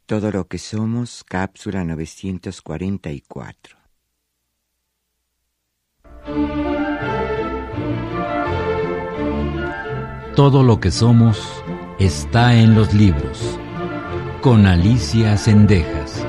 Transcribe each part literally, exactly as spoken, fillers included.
Todo lo que somos, cápsula novecientos cuarenta y cuatro. Todo lo que somos está en los libros, con Alicia Zendejas.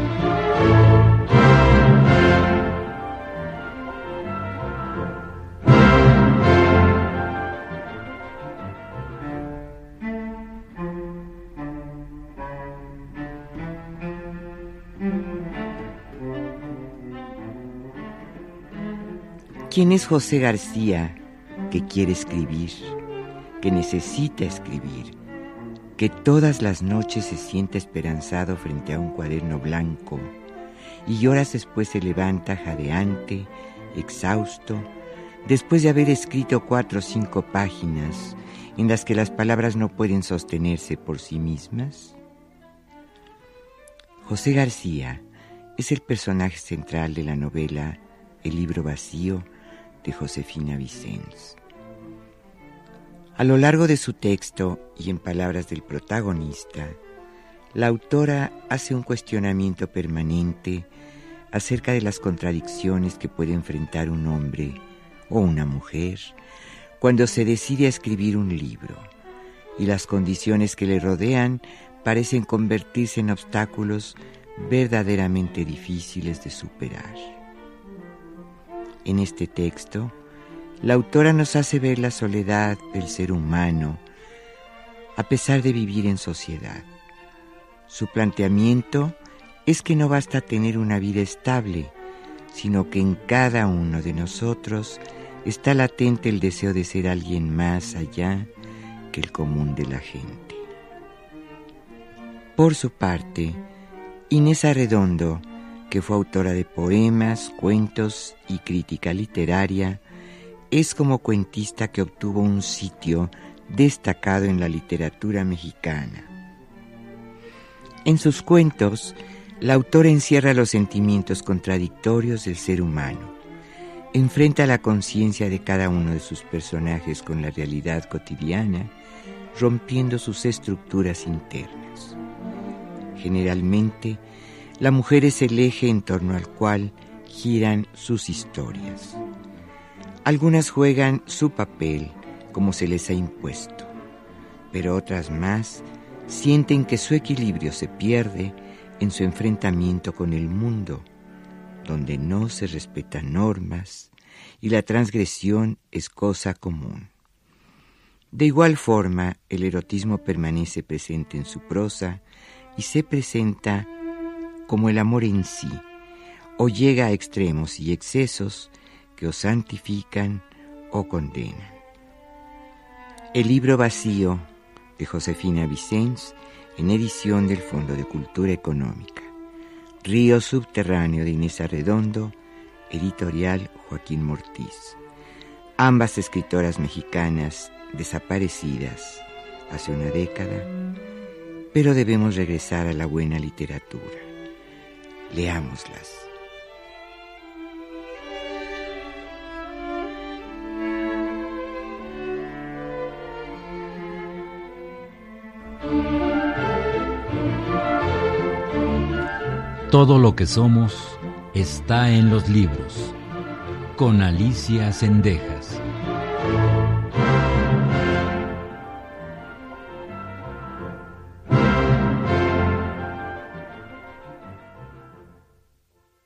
¿Quién es José García que quiere escribir, que necesita escribir, que todas las noches se siente esperanzado frente a un cuaderno blanco y horas después se levanta jadeante, exhausto, después de haber escrito cuatro o cinco páginas en las que las palabras no pueden sostenerse por sí mismas? José García es el personaje central de la novela El libro vacío de Josefina Vicens. A lo largo de su texto y en palabras del protagonista, la autora hace un cuestionamiento permanente acerca de las contradicciones que puede enfrentar un hombre o una mujer cuando se decide a escribir un libro, y las condiciones que le rodean parecen convertirse en obstáculos verdaderamente difíciles de superar. En este texto, la autora nos hace ver la soledad del ser humano a pesar de vivir en sociedad. Su planteamiento es que no basta tener una vida estable, sino que en cada uno de nosotros está latente el deseo de ser alguien más allá que el común de la gente. Por su parte, Inés Arredondo, que fue autora de poemas, cuentos y crítica literaria, es como cuentista que obtuvo un sitio destacado en la literatura mexicana. En sus cuentos, la autora encierra los sentimientos contradictorios del ser humano, enfrenta la conciencia de cada uno de sus personajes con la realidad cotidiana, rompiendo sus estructuras internas. Generalmente, la mujer es el eje en torno al cual giran sus historias. Algunas juegan su papel como se les ha impuesto, pero otras más sienten que su equilibrio se pierde en su enfrentamiento con el mundo, donde no se respetan normas y la transgresión es cosa común. De igual forma, el erotismo permanece presente en su prosa y se presenta como el amor en sí, o llega a extremos y excesos que o santifican o condenan. El libro vacío de Josefina Vicens, en edición del Fondo de Cultura Económica. Río subterráneo de Inés Arredondo, editorial Joaquín Mortiz. Ambas escritoras mexicanas desaparecidas hace una década, pero debemos regresar a la buena literatura. Leámoslas. Todo lo que somos está en los libros, con Alicia Zendejas.